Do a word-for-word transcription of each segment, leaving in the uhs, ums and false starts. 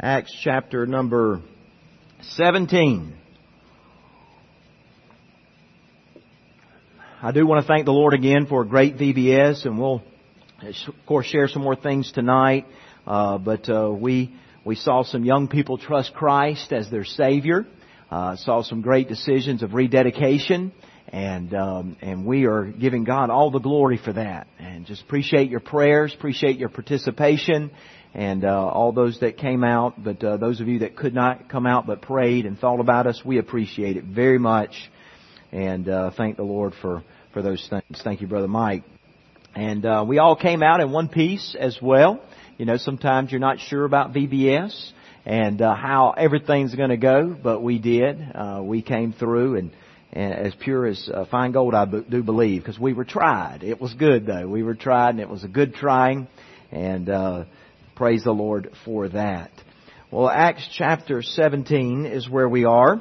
Acts chapter number seventeen. I do want to thank the Lord again for a great V B S, and we'll, of course, share some more things tonight. Uh, but uh, we we saw some young people trust Christ as their Savior. Uh, saw some great decisions of rededication, and um, and we are giving God all the glory for that. And just appreciate your prayers, appreciate your participation, and uh, all those that came out. But uh, those of you that could not come out but prayed and thought about us, we appreciate it very much. And uh, thank the Lord for, for those things. Thank you, Brother Mike. And uh, we all came out in one piece as well. You know, sometimes you're not sure about V B S and uh, how everything's going to go, but we did. Uh, we came through and, and as pure as uh, fine gold, I b- do believe, because we were tried. It was good, though. We were tried, and it was a good trying, and uh, praise the Lord for that. Well, Acts chapter seventeen is where we are.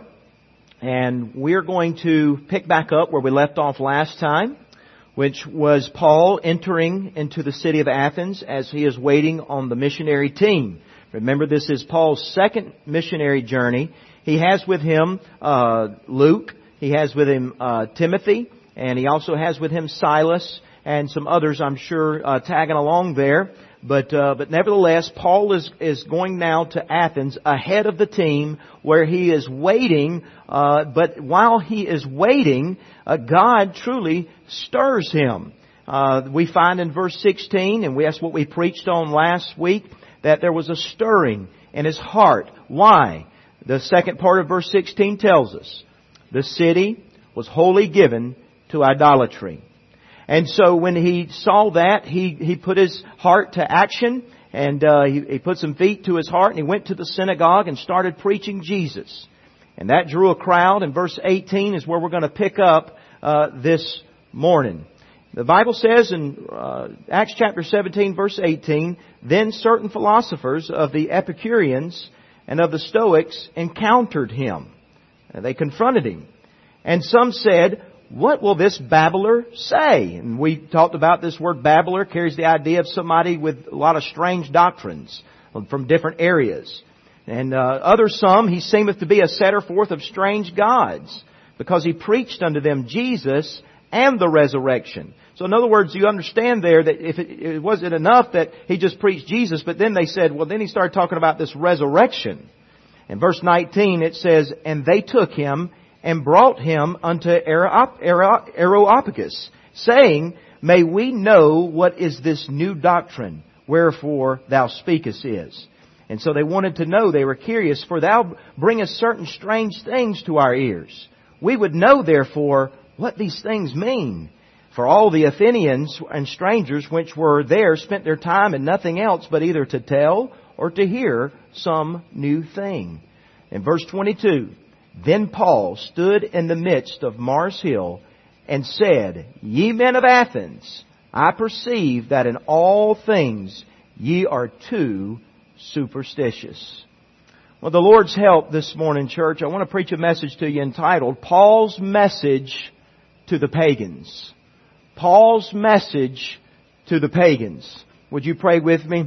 And we're going to pick back up where we left off last time, which was Paul entering into the city of Athens as he is waiting on the missionary team. Remember, this is Paul's second missionary journey. He has with him uh, Luke, he has with him uh, Timothy, and he also has with him Silas and some others, I'm sure, uh, tagging along there. But uh, but nevertheless, Paul is is going now to Athens ahead of the team, where he is waiting. Uh, but while he is waiting, uh, God truly stirs him. Uh, we find in verse sixteen, and that's what we preached on last week, that there was a stirring in his heart. Why? The second part of verse sixteen tells us the city was wholly given to idolatry. And so when he saw that, he, he put his heart to action, and uh, he, he put some feet to his heart, and he went to the synagogue and started preaching Jesus. And that drew a crowd, and verse eighteen is where we're going to pick up uh, this morning. The Bible says in uh, Acts chapter seventeen, verse eighteen, then certain philosophers of the Epicureans and of the Stoics encountered him. And they confronted him. And some said, what will this babbler say? And we talked about this word babbler carries the idea of somebody with a lot of strange doctrines from different areas. And uh, other some, he seemeth to be a setter forth of strange gods, because he preached unto them Jesus and the resurrection. So in other words, you understand there that if it, it wasn't enough that he just preached Jesus, but then they said, well, then he started talking about this resurrection. In verse nineteen it says, and they took him and brought him unto Areopagus, saying, may we know what is this new doctrine, wherefore thou speakest is. And so they wanted to know, they were curious, for thou bringest certain strange things to our ears. We would know, therefore, what these things mean. For all the Athenians and strangers which were there spent their time in nothing else but either to tell or to hear some new thing. In verse twenty-two, then Paul stood in the midst of Mars Hill and said, ye men of Athens, I perceive that in all things ye are too superstitious. With the Lord's help this morning, church, I want to preach a message to you entitled, Paul's Message to the Pagans. Paul's Message to the Pagans. Would you pray with me?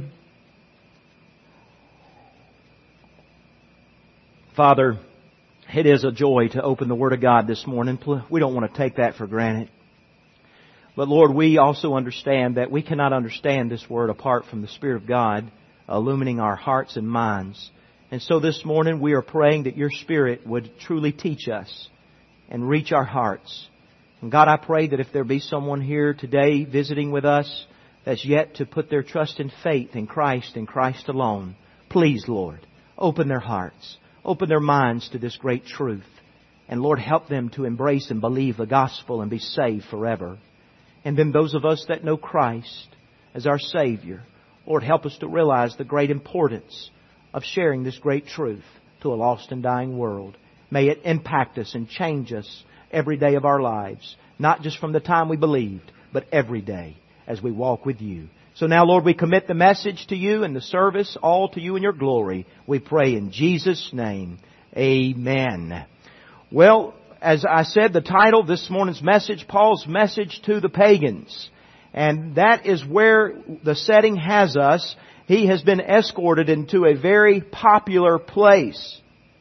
Father, it is a joy to open the Word of God this morning. We don't want to take that for granted. But Lord, we also understand that we cannot understand this Word apart from the Spirit of God illumining our hearts and minds. And so this morning we are praying that Your Spirit would truly teach us and reach our hearts. And God, I pray that if there be someone here today visiting with us that's yet to put their trust and faith in Christ and Christ alone, please, Lord, open their hearts. Open their minds to this great truth. And Lord, help them to embrace and believe the gospel and be saved forever. And then those of us that know Christ as our Savior, Lord, help us to realize the great importance of sharing this great truth to a lost and dying world. May it impact us and change us every day of our lives. Not just from the time we believed, but every day as we walk with You. So now, Lord, we commit the message to You and the service all to You in Your glory. We pray in Jesus' name. Amen. Well, as I said, the title of this morning's message, Paul's Message to the Pagans. And that is where the setting has us. He has been escorted into a very popular place.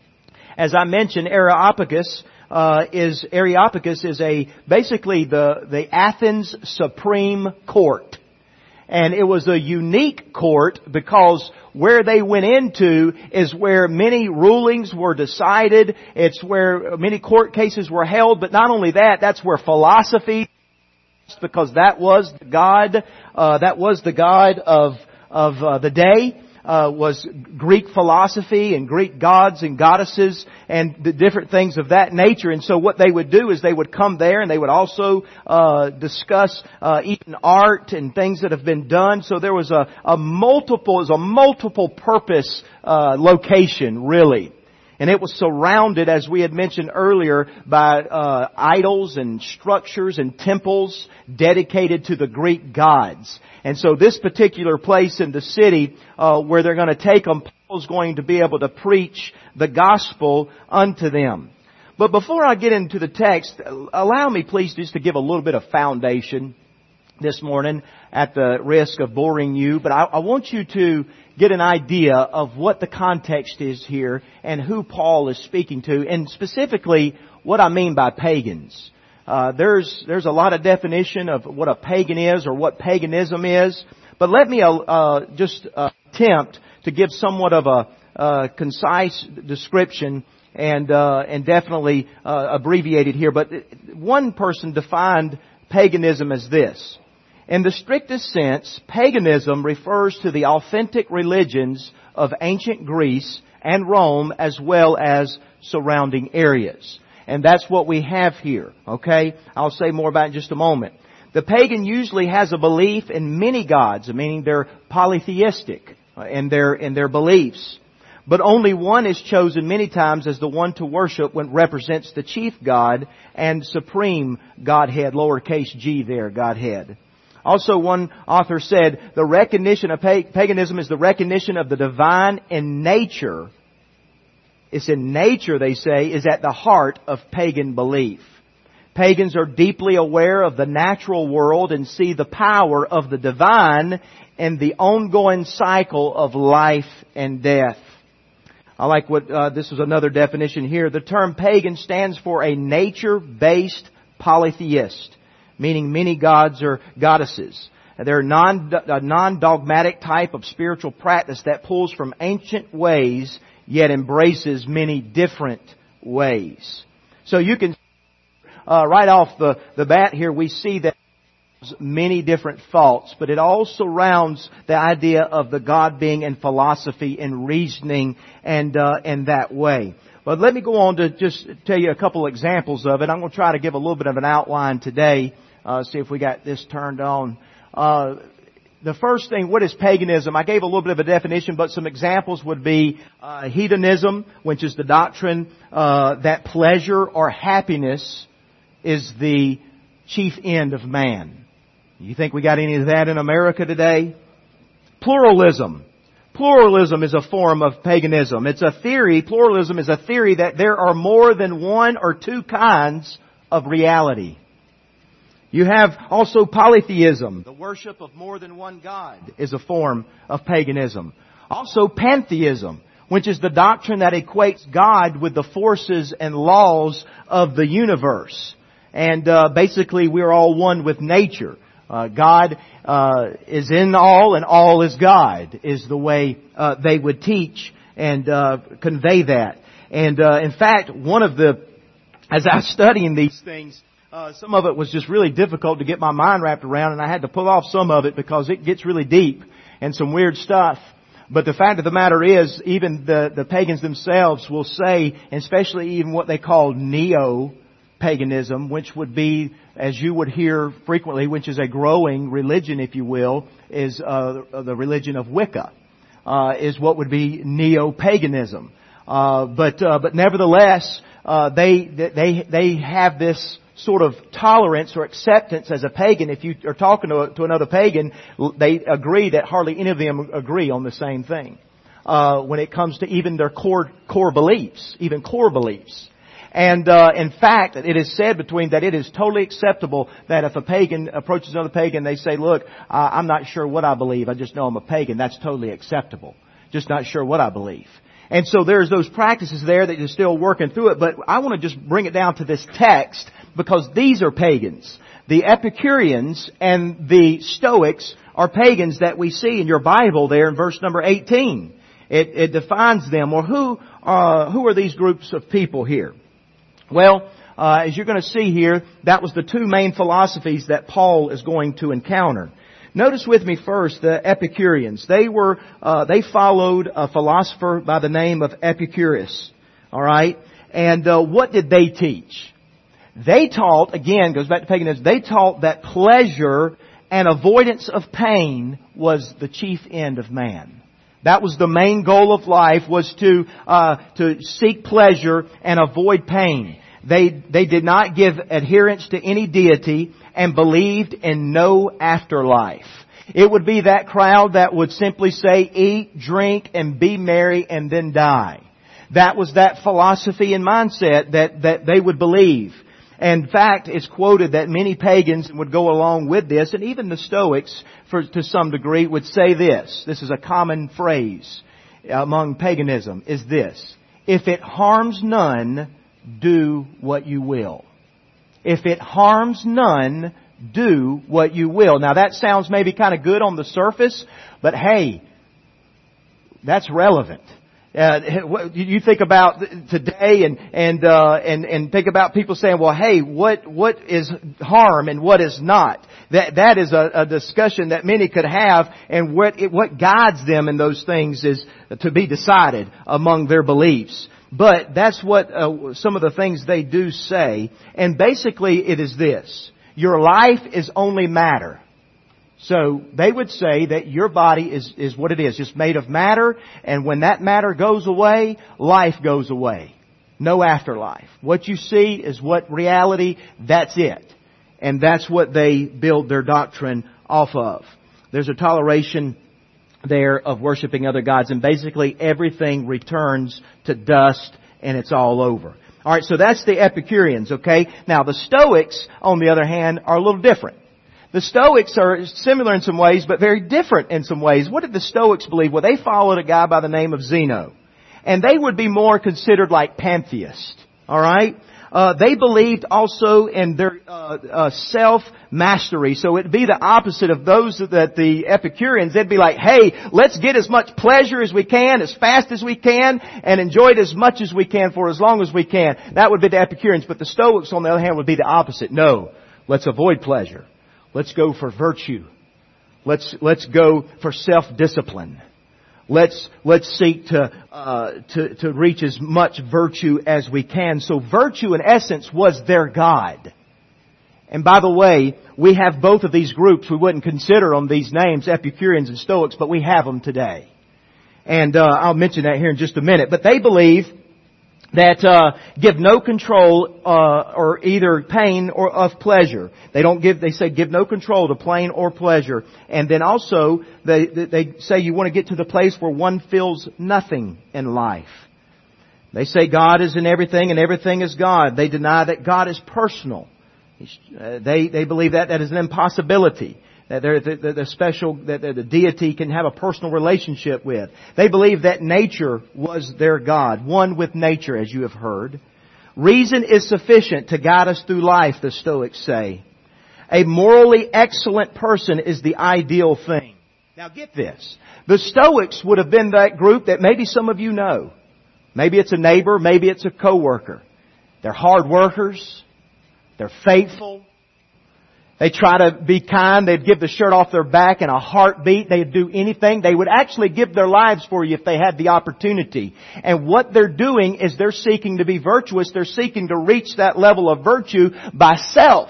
As I mentioned, Areopagus uh, is Areopagus is a basically the the Athens Supreme Court, and it was a unique court because where they went into is where many rulings were decided. It's where many court cases were held. But not only that, that's where philosophy, because that was the God, uh, that was the God of of uh, the day. Uh, was Greek philosophy and Greek gods and goddesses and the different things of that nature. And so what they would do is they would come there and they would also uh, discuss uh, even art and things that have been done. So there was a, a multiple, it was a multiple purpose uh, location, really. And it was surrounded, as we had mentioned earlier, by uh, idols and structures and temples dedicated to the Greek gods. And so this particular place in the city uh, where they're going to take them, Paul's going to be able to preach the gospel unto them. But before I get into the text, allow me please just to give a little bit of foundation this morning at the risk of boring you. But I, I want you to get an idea of what the context is here and who Paul is speaking to, and specifically what I mean by pagans. Uh, there's there's a lot of definition of what a pagan is or what paganism is, but let me uh, just uh, attempt to give somewhat of a uh, concise description and uh, and definitely uh, abbreviated here. But one person defined paganism as this: in the strictest sense, paganism refers to the authentic religions of ancient Greece and Rome as well as surrounding areas. And that's what we have here, okay? I'll say more about it in just a moment. The pagan usually has a belief in many gods, meaning they're polytheistic in their, in their beliefs. But only one is chosen many times as the one to worship when it represents the chief God and supreme Godhead, lowercase g there, Godhead. Also, one author said, the recognition of paganism is the recognition of the divine in nature. It's in nature, they say, is at the heart of pagan belief. Pagans are deeply aware of the natural world and see the power of the divine in the ongoing cycle of life and death. I like what, uh, this is another definition here. The term pagan stands for a nature-based polytheist, meaning many gods or goddesses. They're non, a non-dogmatic type of spiritual practice that pulls from ancient ways yet embraces many different ways. So you can, uh, right off the, the bat here, we see that there's many different thoughts, but it all surrounds the idea of the God being in philosophy and reasoning and, uh, in that way. But let me go on to just tell you a couple examples of it. I'm going to try to give a little bit of an outline today, uh, see if we got this turned on. Uh, The first thing, what is paganism? I gave a little bit of a definition, but some examples would be uh, hedonism, which is the doctrine uh, that pleasure or happiness is the chief end of man. You think we got any of that in America today? Pluralism. Pluralism is a form of paganism. It's a theory, pluralism is a theory that there are more than one or two kinds of reality. You have also polytheism. The worship of more than one God is a form of paganism. Also pantheism, which is the doctrine that equates God with the forces and laws of the universe. And uh, basically we're all one with nature. Uh, God uh, is in all and all is God, is the way uh, they would teach and uh, convey that. And uh, in fact, one of the, as I was studying these things, Uh, some of it was just really difficult to get my mind wrapped around, and I had to pull off some of it because it gets really deep and some weird stuff. But the fact of the matter is, even the, the pagans themselves will say, especially even what they call neo-paganism, which would be, as you would hear frequently, which is a growing religion, if you will, is uh, the religion of Wicca, uh, is what would be neo-paganism. Uh, but uh, but nevertheless, uh, they they they have this sort of tolerance or acceptance as a pagan. If you are talking to, a, to another pagan, they agree that hardly any of them agree on the same thing uh, when it comes to even their core core beliefs, even core beliefs. And uh, in fact, it is said between that it is totally acceptable that if a pagan approaches another pagan, they say, look, uh, I'm not sure what I believe. I just know I'm a pagan. That's totally acceptable. Just not sure what I believe. And so there's those practices there that you're still working through it. But I want to just bring it down to this text because these are pagans. The Epicureans and the Stoics are pagans that we see in your Bible there in verse number eighteen. It, it defines them. Well, who, uh, who are these groups of people here? Well, uh, as you're going to see here, that was the two main philosophies that Paul is going to encounter. Notice with me first the Epicureans. They were, uh, they followed a philosopher by the name of Epicurus. Alright? And, uh, what did they teach? They taught, again, goes back to paganism, they taught that pleasure and avoidance of pain was the chief end of man. That was the main goal of life, was to, uh, to seek pleasure and avoid pain. They, they did not give adherence to any deity and believed in no afterlife. It would be that crowd that would simply say, eat, drink, and be merry, and then die. That was that philosophy and mindset that, that they would believe. In fact, it's quoted that many pagans would go along with this, and even the Stoics, for, to some degree, would say this. This is a common phrase among paganism, is this: if it harms none, do what you will. If it harms none, do what you will. Now that sounds maybe kind of good on the surface, but hey, that's relevant. Uh, you think about today and and uh, and and think about people saying, "Well, hey, what what is harm and what is not?" That that is a, a discussion that many could have, and what it, what guides them in those things is to be decided among their beliefs. But that's what uh, some of the things they do say, and basically it is this: your life is only matter. So they would say that your body is, is what it is, just made of matter, and when that matter goes away, life goes away. No afterlife. What you see is what reality, that's it. And that's what they build their doctrine off of. There's a toleration there of worshiping other gods, and basically everything returns to dust and it's all over. Alright, so that's the Epicureans, okay? Now the Stoics, on the other hand, are a little different. The Stoics are similar in some ways, but very different in some ways. What did the Stoics believe? Well, they followed a guy by the name of Zeno. And they would be more considered like pantheists. Alright? Uh, they believed also in their uh, uh, self-mastery. So it'd be the opposite of those that the Epicureans. They'd be like, hey, let's get as much pleasure as we can, as fast as we can, and enjoy it as much as we can for as long as we can. That would be the Epicureans. But the Stoics, on the other hand, would be the opposite. No, let's avoid pleasure. Let's go for virtue. Let's let's go for self-discipline. Let's let's seek to uh, to to reach as much virtue as we can. So virtue, in essence, was their God. And by the way, we have both of these groups. We wouldn't consider them these names, Epicureans and Stoics, but we have them today. And uh, I'll mention that here in just a minute. But they believe that uh, give no control uh, or either pain or of pleasure. They don't give. They say give no control to pain or pleasure. And then also they they say you want to get to the place where one feels nothing in life. They say God is in everything and everything is God. They deny that God is personal. Uh, they they believe that that is an impossibility. That the, the, the special, that the deity can have a personal relationship with. They believe that nature was their God, one with nature, as you have heard. Reason is sufficient to guide us through life, the Stoics say. A morally excellent person is the ideal thing. Now get this. The Stoics would have been that group that maybe some of you know. Maybe it's a neighbor, maybe it's a coworker. They're hard workers. They're faithful. They try to be kind. They'd give the shirt off their back in a heartbeat. They'd do anything. They would actually give their lives for you if they had the opportunity. And what they're doing is they're seeking to be virtuous. They're seeking to reach that level of virtue by self.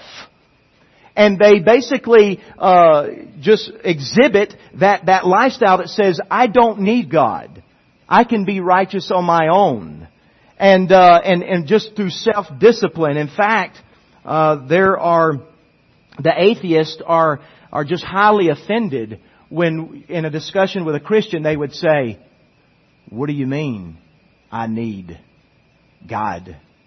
And they basically uh just exhibit that, that lifestyle that says, I don't need God. I can be righteous on my own. And uh and, and just through self-discipline. In fact, uh there are... The atheists are, are just highly offended when in a discussion with a Christian they would say, what do you mean I need God?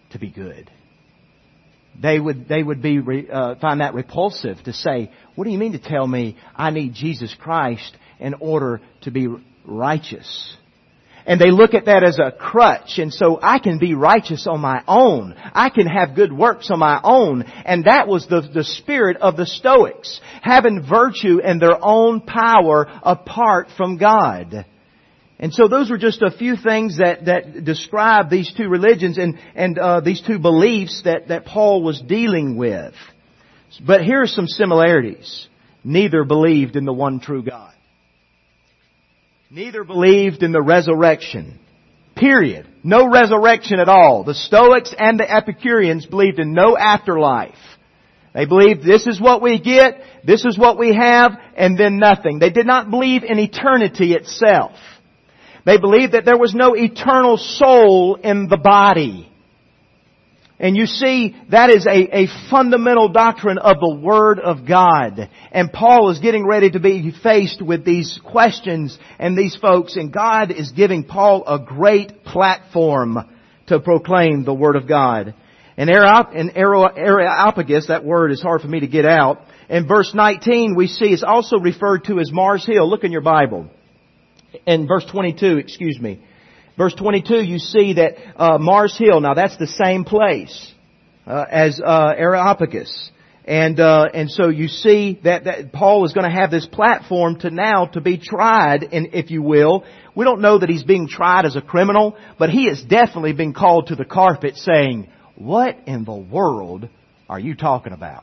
to be good. They would they would be uh, find that repulsive to say, what do you mean to tell me I need Jesus Christ in order to be righteous? And they look at that as a crutch, and so I can be righteous on my own. I can have good works on my own. And that was the, the spirit of the Stoics, having virtue in their own power apart from God. And so those were just a few things that, that describe these two religions and, and uh, these two beliefs that, that Paul was dealing with. But here are some similarities. Neither believed in the one true God. Neither believed in the resurrection. Period. No resurrection at all. The Stoics and the Epicureans believed in no afterlife. They believed this is what we get, this is what we have, and then nothing. They did not believe in eternity itself. They believed that there was no eternal soul in the body. And you see, that is a, a fundamental doctrine of the Word of God. And Paul is getting ready to be faced with these questions and these folks. And God is giving Paul a great platform to proclaim the Word of God. And Areopagus, that word is hard for me to get out. In verse nineteen, we see it's also referred to as Mars Hill. Look in your Bible. In verse twenty-two, excuse me. Verse twenty-two, you see that uh, Mars Hill, now that's the same place uh, as uh, Areopagus. And uh, and so you see that, that Paul is going to have this platform to now to be tried, and if you will. We don't know that he's being tried as a criminal, but he is definitely being called to the carpet saying, what in the world are you talking about?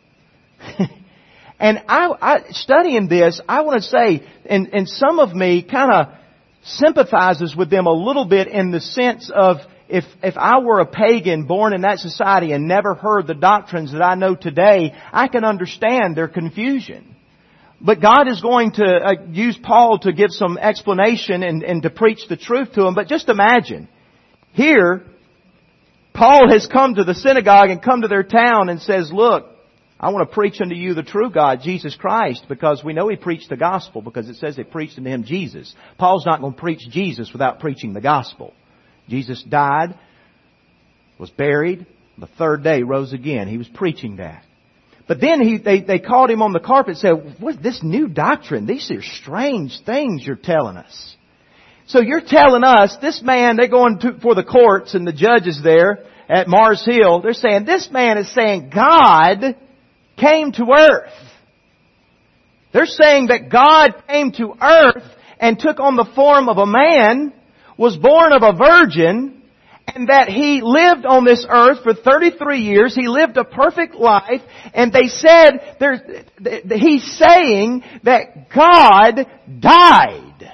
And I, I studying this, I want to say, and, and some of me kind of sympathizes with them a little bit in the sense of if if I were a pagan born in that society and never heard the doctrines that I know today, I can understand their confusion. But God is going to uh, use Paul to give some explanation and, and to preach the truth to them. But just imagine, here, Paul has come to the synagogue and come to their town and says, look, I want to preach unto you the true God, Jesus Christ, because we know he preached the gospel, because it says they preached unto him Jesus. Paul's not going to preach Jesus without preaching the gospel. Jesus died, was buried, the third day rose again. He was preaching that. But then he, they, they called him on the carpet and said, what's this new doctrine? These are strange things you're telling us. So you're telling us, this man, they're going to, for the courts and the judges there at Mars Hill, they're saying, this man is saying God came to earth. They're saying that God came to earth and took on the form of a man, was born of a virgin, and that he lived on this earth for thirty-three years. He lived a perfect life, and they said, he's saying that God died.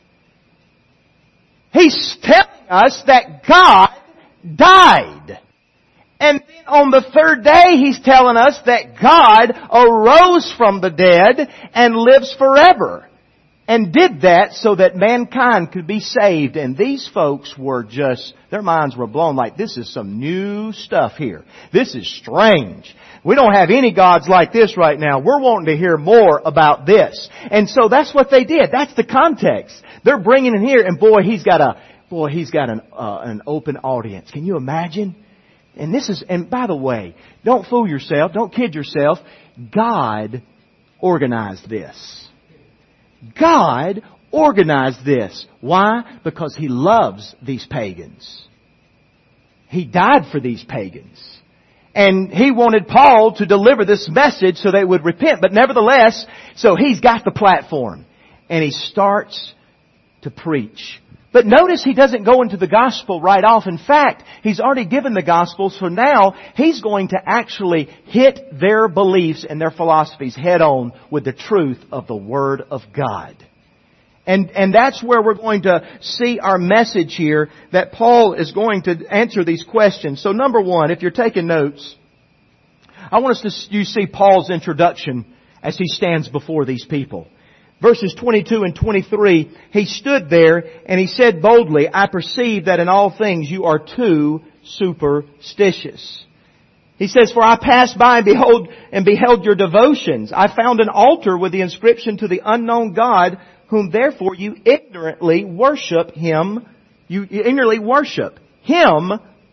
He's telling us that God died. And then on the third day, he's telling us that God arose from the dead and lives forever. And did that so that mankind could be saved. And these folks were just, their minds were blown like, this is some new stuff here. This is strange. We don't have any gods like this right now. We're wanting to hear more about this. And so that's what they did. That's the context. They're bringing in here, and boy, he's got a, boy, he's got an, uh, an open audience. Can you imagine? And this is, and by the way, don't fool yourself, don't kid yourself. God organized this. God organized this. Why? Because He loves these pagans. He died for these pagans. And He wanted Paul to deliver this message so they would repent. But nevertheless, so He's got the platform. And He starts to preach. But notice he doesn't go into the gospel right off. In fact, he's already given the gospel, so now he's going to actually hit their beliefs and their philosophies head on with the truth of the Word of God. And, and that's where we're going to see our message here, that Paul is going to answer these questions. So number one, if you're taking notes, I want us to you see Paul's introduction as he stands before these people. Verses twenty-two and twenty-three, he stood there and he said boldly, I perceive that in all things you are too superstitious. He says, for I passed by and behold, and beheld your devotions. I found an altar with the inscription to the unknown God, whom therefore you ignorantly worship Him. You ignorantly worship Him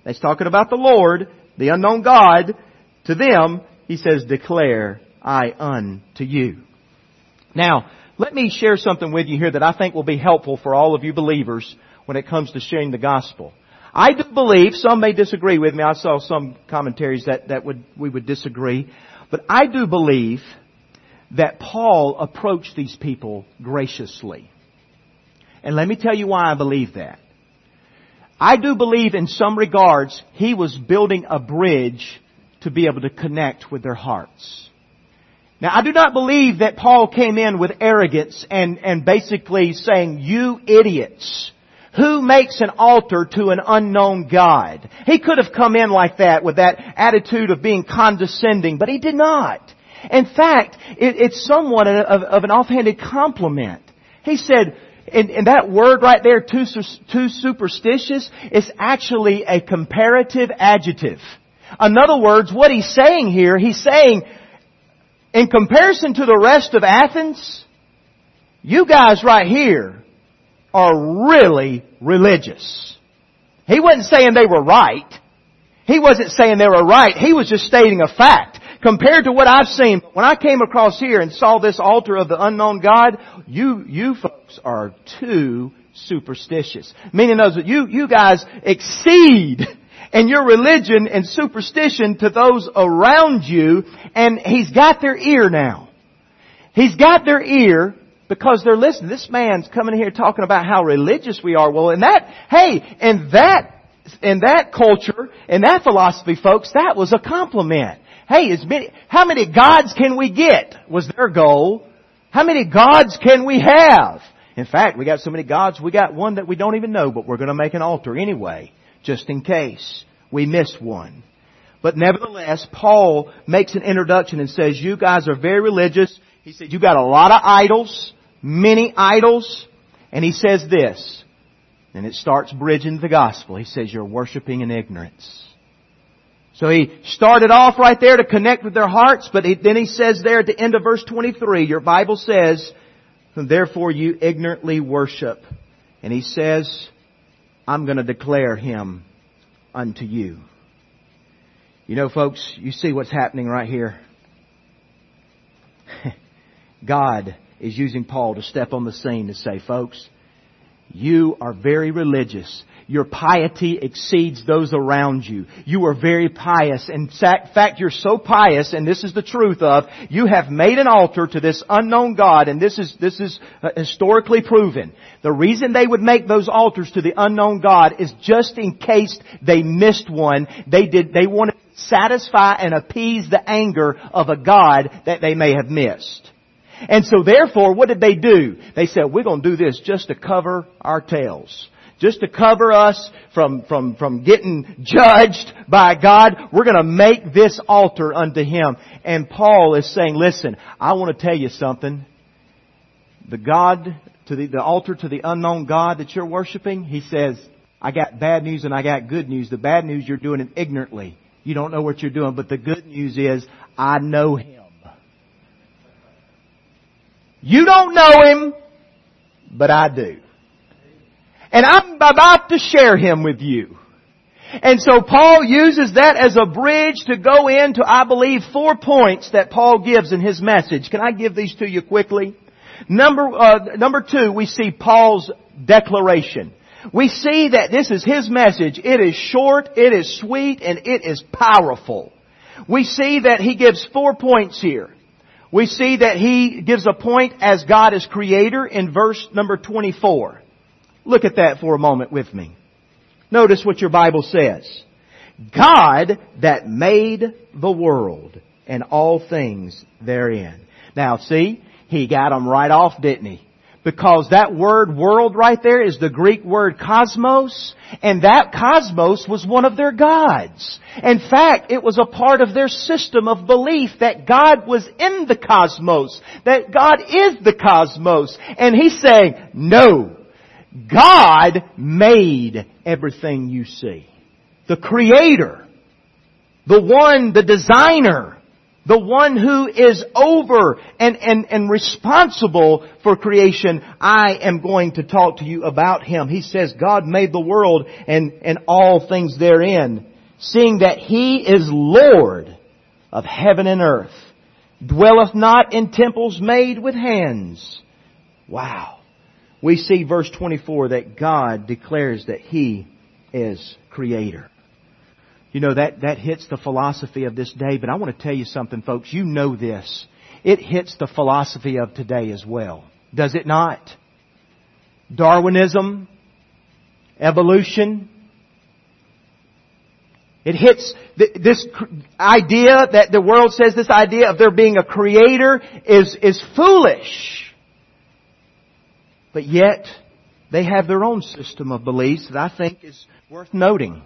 He's talking about the Lord, the unknown God. To them, He says, declare I unto you. Now, let me share something with you here that I think will be helpful for all of you believers when it comes to sharing the gospel. I do believe, some may disagree with me, I saw some commentaries that, that would we would disagree, but I do believe that Paul approached these people graciously. And let me tell you why I believe that. I do believe in some regards he was building a bridge to be able to connect with their hearts. Now, I do not believe that Paul came in with arrogance and, and basically saying, you idiots, who makes an altar to an unknown God? He could have come in like that with that attitude of being condescending, but he did not. In fact, it, it's somewhat of, of an offhanded compliment. He said, and, and that word right there, too, too superstitious, is actually a comparative adjective. In other words, what he's saying here, he's saying, in comparison to the rest of Athens, you guys right here are really religious. He wasn't saying they were right. He wasn't saying they were right. He was just stating a fact. Compared to what I've seen, when I came across here and saw this altar of the unknown God, you, you folks are too superstitious. Meaning those that you, you guys exceed in your religion and superstition to those around you, and he's got their ear now. He's got their ear because they're listening. This man's coming here talking about how religious we are. Well, in that, hey, in that, in that culture, in that philosophy, folks, that was a compliment. Hey, as many, how many gods can we get? Was their goal. How many gods can we have? In fact, we got so many gods, we got one that we don't even know, but we're going to make an altar anyway, just in case we miss one. But nevertheless, Paul makes an introduction and says, you guys are very religious. He said, you got a lot of idols, many idols. And he says this, and it starts bridging the gospel. He says, you're worshiping in ignorance. So he started off right there to connect with their hearts, but he, then he says there at the end of verse twenty-three, your Bible says, therefore you ignorantly worship. And he says, I'm going to declare Him unto you. You know, folks, you see what's happening right here. God is using Paul to step on the scene to say, folks, you are very religious. Your piety exceeds those around you. You are very pious. In fact, you're so pious, and this is the truth of, you have made an altar to this unknown God, and this is, this is historically proven. The reason they would make those altars to the unknown God is just in case they missed one. They did, they wanted to satisfy and appease the anger of a God that they may have missed. And so therefore, what did they do? They said, we're going to do this just to cover our tails. Just to cover us from, from, from getting judged by God. We're going to make this altar unto Him. And Paul is saying, listen, I want to tell you something. The God, to the, the altar to the unknown God that you're worshiping, He says, I got bad news and I got good news. The bad news, you're doing it ignorantly. You don't know what you're doing. But the good news is, I know Him. You don't know Him, but I do. And I'm about to share Him with you. And so Paul uses that as a bridge to go into, I believe, four points that Paul gives in his message. Can I give these to you quickly? Number, uh, number two, we see Paul's declaration. We see that this is his message. It is short, it is sweet, and it is powerful. We see that he gives four points here. We see that he gives a point as God is creator in verse number twenty-four. Look at that for a moment with me. Notice what your Bible says. God that made the world and all things therein. Now see, he got them right off, didn't he? Because that word world right there is the Greek word cosmos. And that cosmos was one of their gods. In fact, it was a part of their system of belief that God was in the cosmos. That God is the cosmos. And he's saying, no. God made everything you see. The Creator. The one, the designer. the one who is over and, and, and responsible for creation, I am going to talk to you about Him. He says God made the world and, and all things therein, seeing that He is Lord of heaven and earth, dwelleth not in temples made with hands. Wow. We see verse twenty-four that God declares that He is Creator. You know, that, that hits the philosophy of this day, but I want to tell you something, folks. You know this. It hits the philosophy of today as well. Does it not? Darwinism, evolution. It hits this idea that the world says this idea of there being a Creator is, is foolish. But yet, they have their own system of beliefs that I think is worth noting.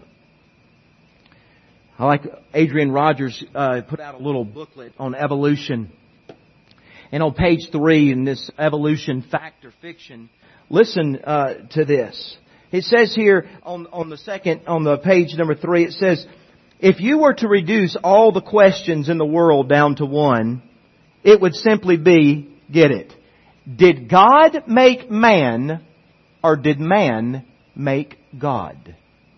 I like Adrian Rogers uh, put out a little booklet on evolution. And on page three in this evolution fact or fiction, listen uh, to this. It says here on, on the second, on the page number three, it says, if you were to reduce all the questions in the world down to one, it would simply be, get it, did God make man or did man make God?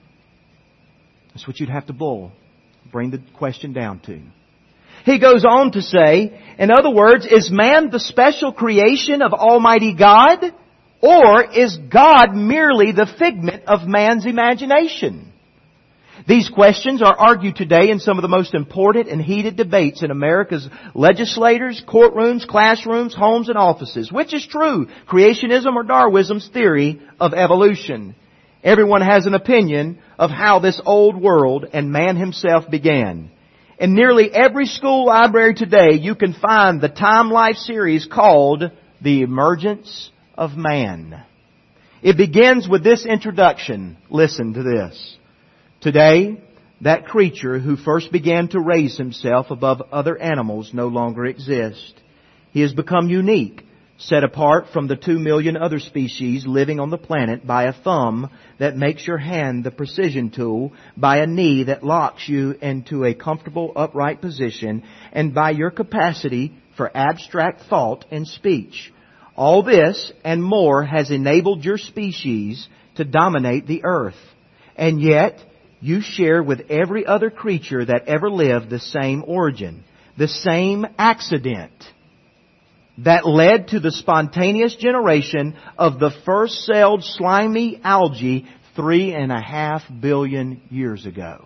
That's what you'd have to boil, bring the question down to. He goes on to say, in other words, is man the special creation of Almighty God? Or is God merely the figment of man's imagination? These questions are argued today in some of the most important and heated debates in America's legislators, courtrooms, classrooms, homes, and offices. Which is true, creationism or Darwinism's theory of evolution? Everyone has an opinion of how this old world and man himself began. In nearly every school library today, you can find the Time Life series called The Emergence of Man. It begins with this introduction. Listen to this. Today, that creature who first began to raise himself above other animals no longer exists. He has become unique, set apart from the two million other species living on the planet by a thumb that makes your hand the precision tool, by a knee that locks you into a comfortable upright position, and by your capacity for abstract thought and speech. All this and more has enabled your species to dominate the earth. And yet, you share with every other creature that ever lived the same origin, the same accident that led to the spontaneous generation of the first-celled slimy algae three and a half billion years ago.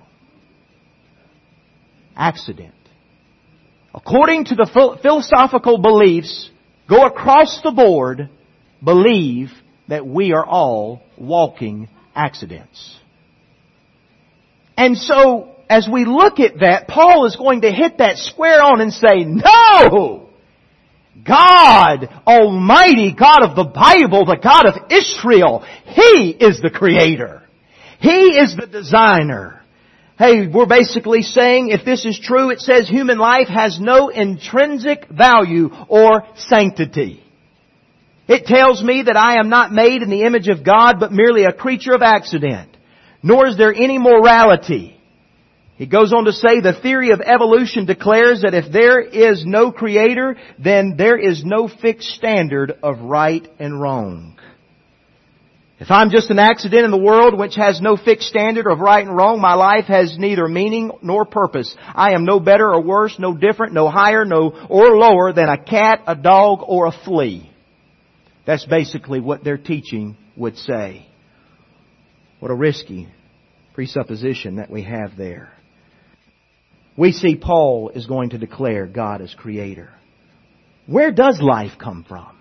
Accident. According to the philosophical beliefs, go across the board, believe that we are all walking accidents. And so, as we look at that, Paul is going to hit that square on and say, no! God, Almighty God of the Bible, the God of Israel, He is the Creator. He is the designer. Hey, we're basically saying, if this is true, it says human life has no intrinsic value or sanctity. It tells me that I am not made in the image of God, but merely a creature of accident. Nor is there any morality. He goes on to say the theory of evolution declares that if there is no Creator, then there is no fixed standard of right and wrong. If I'm just an accident in the world which has no fixed standard of right and wrong, my life has neither meaning nor purpose. I am no better or worse, no different, no higher, no or lower than a cat, a dog, or a flea. That's basically what their teaching would say. What a risky presupposition that we have there. We see Paul is going to declare God as Creator. Where does life come from?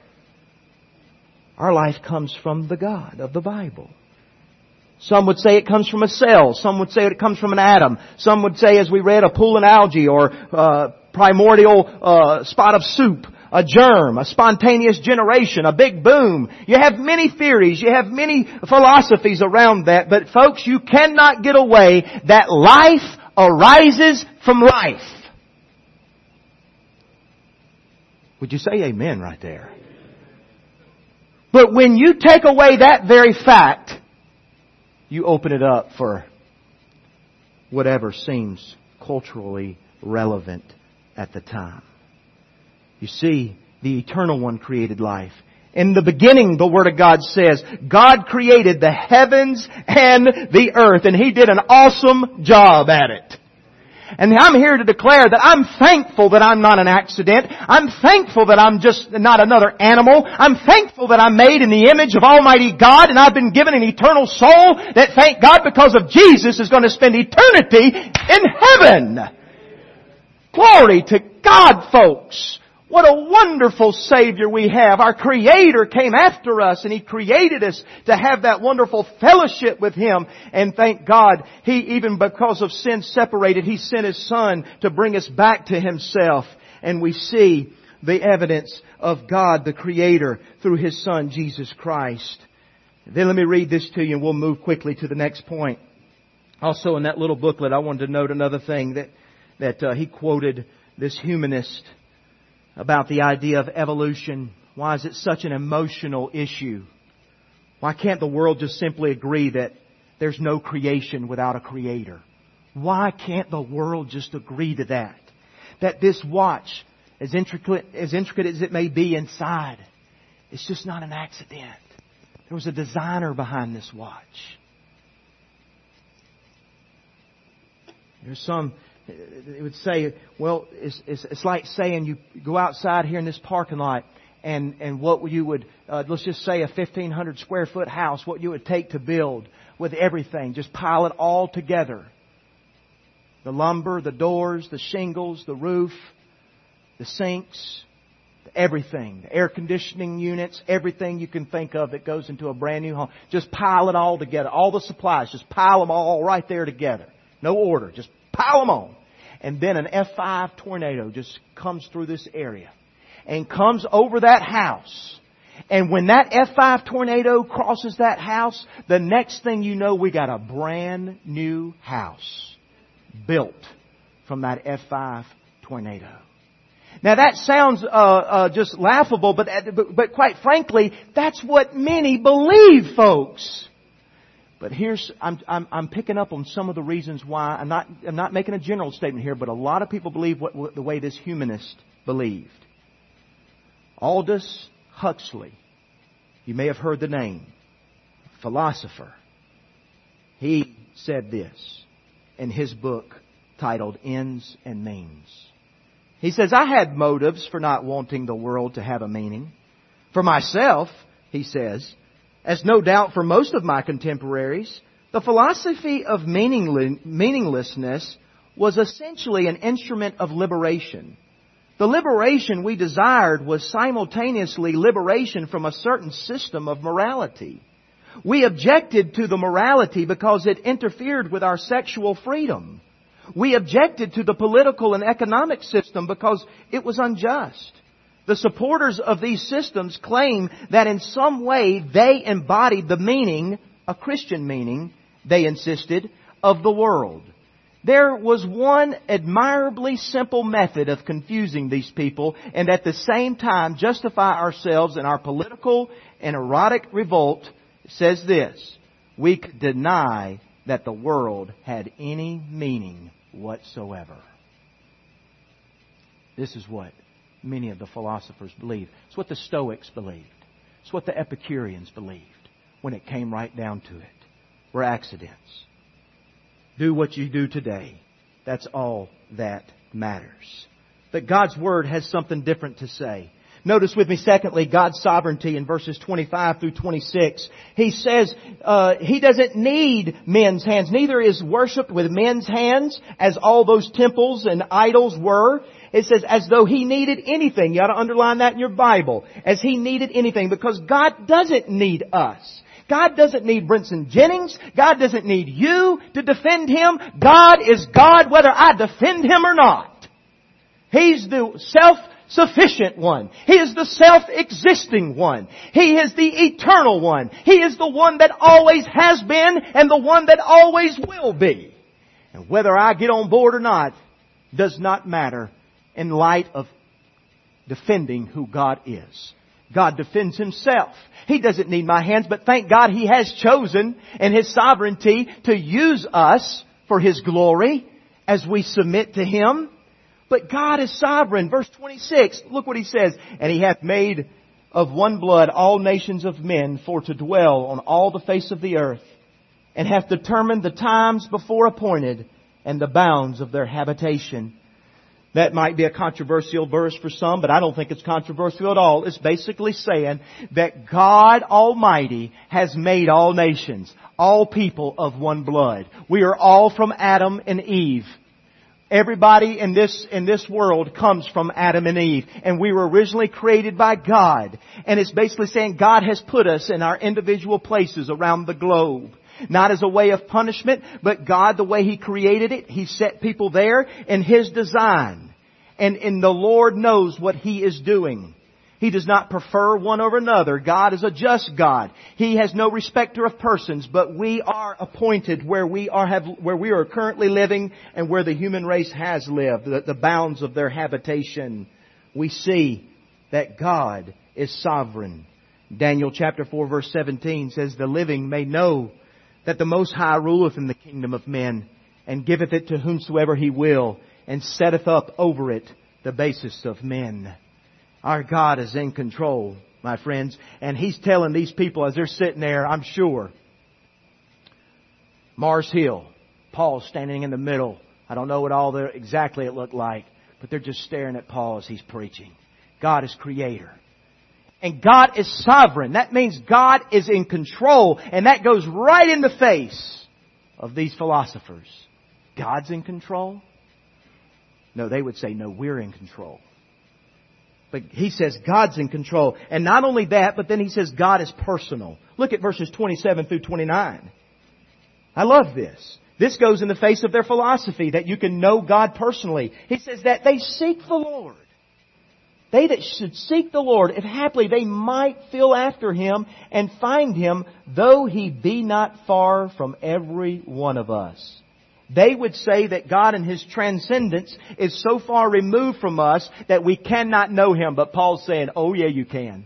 Our life comes from the God of the Bible. Some would say it comes from a cell. Some would say it comes from an atom. Some would say, as we read, a pool of algae or uh, primordial uh, spot of soup. A germ, a spontaneous generation, a big boom. You have many theories, you have many philosophies around that, but folks, you cannot get away that life arises from life. Would you say amen right there? But when you take away that very fact, you open it up for whatever seems culturally relevant at the time. You see, the Eternal One created life. In the beginning, the Word of God says, God created the heavens and the earth, and He did an awesome job at it. And I'm here to declare that I'm thankful that I'm not an accident. I'm thankful that I'm just not another animal. I'm thankful that I'm made in the image of Almighty God, and I've been given an eternal soul that, thank God, because of Jesus, is going to spend eternity in heaven. Glory to God, folks. What a wonderful Savior we have. Our Creator came after us and He created us to have that wonderful fellowship with Him. And thank God, He, even because of sin separated, He sent His Son to bring us back to Himself. And we see the evidence of God, the Creator, through His Son, Jesus Christ. Then let me read this to you and we'll move quickly to the next point. Also in that little booklet, I wanted to note another thing that, that uh, he quoted this humanist about the idea of evolution. Why is it such an emotional issue? Why can't the world just simply agree that there's no creation without a Creator? Why can't the world just agree to that? That this watch, as intricate, as intricate as it may be inside, it's just not an accident. There was a designer behind this watch. There's some... It would say, well, it's, it's, it's like saying you go outside here in this parking lot and, and what you would, uh, let's just say a fifteen hundred square foot house, what you would take to build with everything. Just pile it all together. The lumber, the doors, the shingles, the roof, the sinks, everything. The air conditioning units, everything you can think of that goes into a brand new home. Just pile it all together. All the supplies, just pile them all right there together. No order, just pile them on. And then an F five tornado just comes through this area and comes over that house. And when that F five tornado crosses that house, the next thing you know, we got a brand new house built from that F five tornado. Now that sounds uh, uh, just laughable, but, but but quite frankly, that's what many believe, folks. But here's, I'm, I'm, I'm picking up on some of the reasons why. I'm not, I'm not making a general statement here, but a lot of people believe what, what the way this humanist believed. Aldous Huxley. You may have heard the name. Philosopher. He said this in his book titled Ends and Means. He says, I had motives for not wanting the world to have a meaning. For myself, he says, as no doubt for most of my contemporaries, the philosophy of meaninglessness was essentially an instrument of liberation. The liberation we desired was simultaneously liberation from a certain system of morality. We objected to the morality because it interfered with our sexual freedom. We objected to the political and economic system because it was unjust. The supporters of these systems claim that in some way they embodied the meaning, a Christian meaning, they insisted, of the world. There was one admirably simple method of confusing these people and at the same time justify ourselves in our political and erotic revolt. It says this: we could deny that the world had any meaning whatsoever. This is what many of the philosophers believed. It's what the Stoics believed. It's what the Epicureans believed when it came right down to it. We're accidents. Do what you do today. That's all that matters. But God's Word has something different to say. Notice with me, secondly, God's sovereignty in verses twenty-five through twenty-six. He says uh, He doesn't need men's hands. Neither is worshipped with men's hands as all those temples and idols were. It says as though He needed anything. You ought to underline that in your Bible. As He needed anything. Because God doesn't need us. God doesn't need Brinson Jennings. God doesn't need you to defend Him. God is God whether I defend Him or not. He's the self-sufficient one. He is the self-existing one. He is the eternal one. He is the one that always has been and the one that always will be. And whether I get on board or not does not matter in light of defending who God is. God defends Himself. He doesn't need my hands, but thank God He has chosen in His sovereignty to use us for His glory as we submit to Him. But God is sovereign. Verse twenty-six, look what He says. And He hath made of one blood all nations of men for to dwell on all the face of the earth, and hath determined the times before appointed and the bounds of their habitation. That might be a controversial verse for some, but I don't think it's controversial at all. It's basically saying that God Almighty has made all nations, all people of one blood. We are all from Adam and Eve. Everybody in this, in this world comes from Adam and Eve. And we were originally created by God. And it's basically saying God has put us in our individual places around the globe. Not as a way of punishment, but God, the way He created it, He set people there in His design. And, and the Lord knows what He is doing. He does not prefer one over another. God is a just God. He has no respecter of persons, but we are appointed where we are have, where we are currently living and where the human race has lived, the, the bounds of their habitation. We see that God is sovereign. Daniel chapter four verse seventeen says, "The living may know that the Most High ruleth in the kingdom of men, and giveth it to whomsoever He will, and setteth up over it the basis of men." Our God is in control, my friends. And He's telling these people as they're sitting there, I'm sure, Mars Hill, Paul standing in the middle. I don't know what all the, exactly it looked like, but they're just staring at Paul as he's preaching. God is Creator. And God is sovereign. That means God is in control. And that goes right in the face of these philosophers. God's in control? No, they would say, no, we're in control. But he says God's in control. And not only that, but then he says God is personal. Look at verses twenty-seven through twenty-nine. I love this. This goes in the face of their philosophy that you can know God personally. He says that they seek the Lord. They that should seek the Lord, if haply they might feel after Him and find Him, though He be not far from every one of us. They would say that God in His transcendence is so far removed from us that we cannot know Him. But Paul's saying, oh yeah, you can.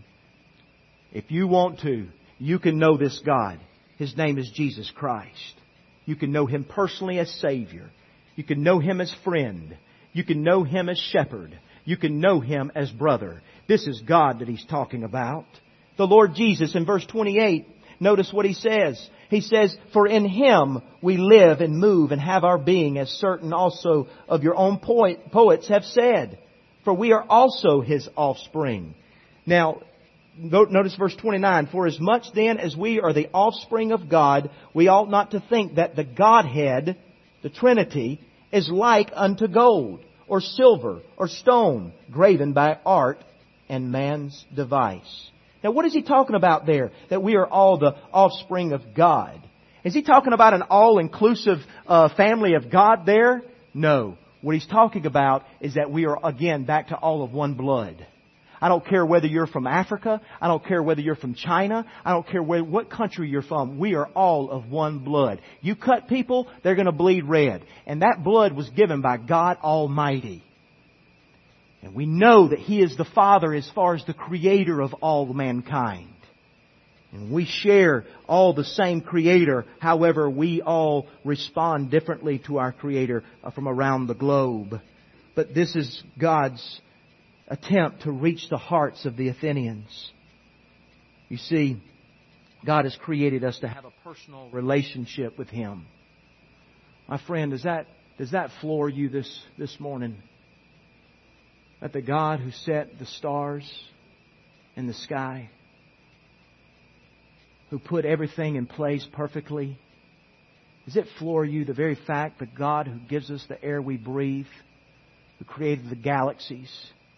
If you want to, you can know this God. His name is Jesus Christ. You can know Him personally as Savior. You can know Him as friend. You can know Him as shepherd. You can know Him as brother. This is God that He's talking about. The Lord Jesus in verse twenty-eight, notice what He says. He says, "For in Him we live and move and have our being, as certain also of your own poet, poets have said. For we are also His offspring." Now, notice verse twenty-nine. "For as much then as we are the offspring of God, we ought not to think that the Godhead, the Trinity, is like unto gold, or silver, or stone, graven by art and man's device." Now what is he talking about there? That we are all the offspring of God. Is he talking about an all-inclusive uh, family of God there? No. What he's talking about is that we are, again, back to all of one blood. I don't care whether you're from Africa. I don't care whether you're from China. I don't care where, what country you're from. We are all of one blood. You cut people, they're going to bleed red. And that blood was given by God Almighty. And we know that He is the Father as far as the Creator of all mankind. And we share all the same Creator. However, we all respond differently to our Creator from around the globe. But this is God's attempt to reach the hearts of the Athenians. You see, God has created us to have a personal relationship with Him. My friend, does that, does that floor you this, this morning? That the God who set the stars in the sky, who put everything in place perfectly, does it floor you the very fact that God who gives us the air we breathe, who created the galaxies,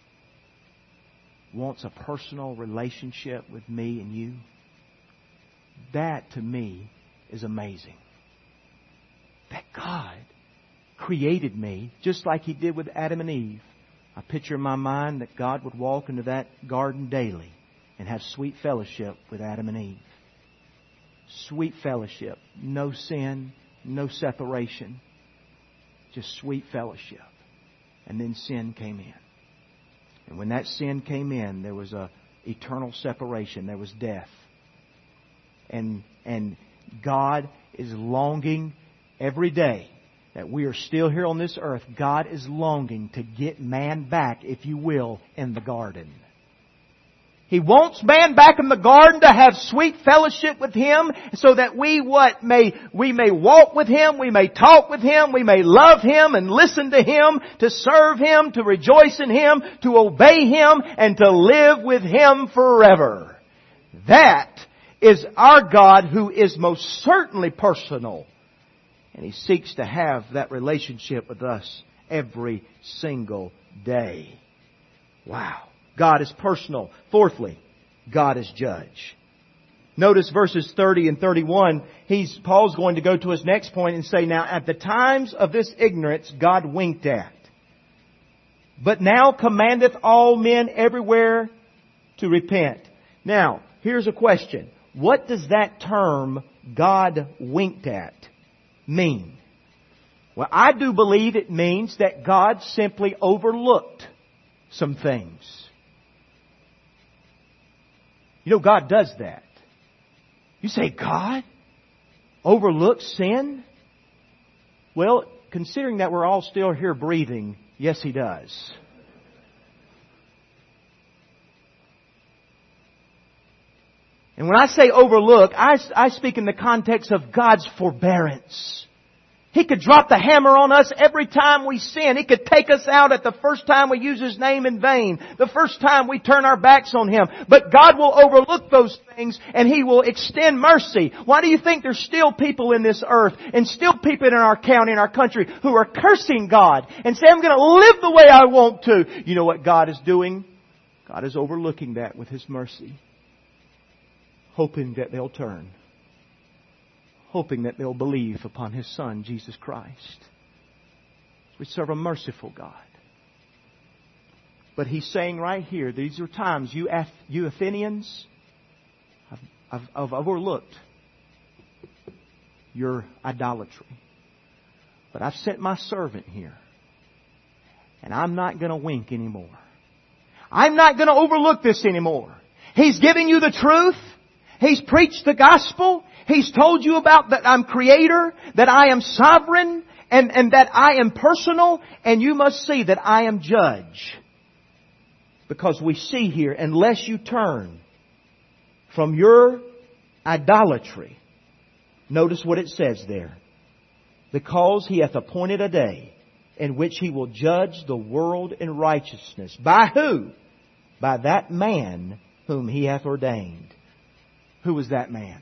wants a personal relationship with me and you? That, to me, is amazing. That God created me just like He did with Adam and Eve. I picture in my mind that God would walk into that garden daily and have sweet fellowship with Adam and Eve. Sweet fellowship. No sin, no separation. Just sweet fellowship. And then sin came in. And when that sin came in, there was a eternal separation. There was death. And, and God is longing every day that we are still here on this earth, God is longing to get man back, if you will, in the garden. He wants man back in the garden to have sweet fellowship with Him so that we what may, we may walk with Him, we may talk with Him, we may love Him and listen to Him, to serve Him, to rejoice in Him, to obey Him, and to live with Him forever. That is our God, who is most certainly personal. And He seeks to have that relationship with us every single day. Wow. God is personal. Fourthly, God is judge. Notice verses thirty and thirty-one. He's, Paul's going to go to his next point and say, now at the times of this ignorance God winked at, but now commandeth all men everywhere to repent. Now, here's a question. What does that term, God winked at, mean? Well, I do believe it means that God simply overlooked some things. You know, God does that. You say, God overlooks sin? Well, considering that we're all still here breathing, yes, He does. And when I say overlook, I, I speak in the context of God's forbearance. He could drop the hammer on us every time we sin. He could take us out at the first time we use His name in vain. The first time we turn our backs on Him. But God will overlook those things and He will extend mercy. Why do you think there's still people in this earth and still people in our county, in our country, who are cursing God and say, I'm going to live the way I want to? You know what God is doing? God is overlooking that with His mercy. Hoping that they'll turn. Hoping that they'll believe upon His Son, Jesus Christ. We serve a merciful God. But He's saying right here, these are times you, you Athenians, I've, I've, I've overlooked your idolatry. But I've sent my servant here. And I'm not going to wink anymore. I'm not going to overlook this anymore. He's giving you the truth. He's preached the gospel. He's told you about that I'm Creator, that I am sovereign, and, and that I am personal, and you must see that I am Judge. Because we see here, unless you turn from your idolatry, notice what it says there. Because He hath appointed a day in which He will judge the world in righteousness. By who? By that man whom He hath ordained. Who is that man?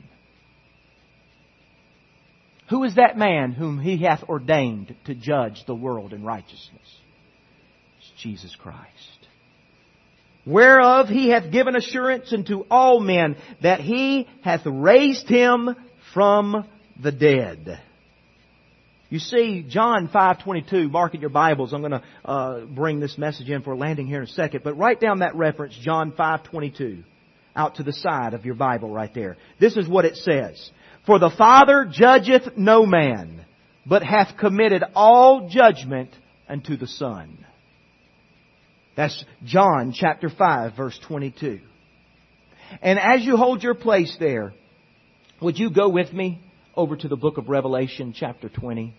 Who is that man whom He hath ordained to judge the world in righteousness? It's Jesus Christ. Whereof He hath given assurance unto all men that He hath raised Him from the dead. You see, John five twenty-two, mark in your Bibles. I'm going to uh, bring this message in for landing here in a second. But write down that reference, John five twenty-two, out to the side of your Bible right there. This is what it says. For the Father judgeth no man, but hath committed all judgment unto the Son. That's John chapter five, verse twenty-two. And as you hold your place there, would you go with me over to the book of Revelation chapter twenty?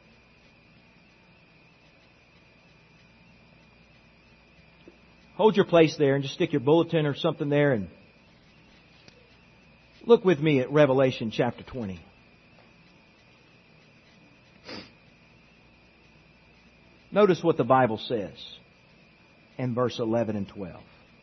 Hold your place there and just stick your bulletin or something there and look with me at Revelation chapter twenty. Notice what the Bible says in verse eleven and twelve.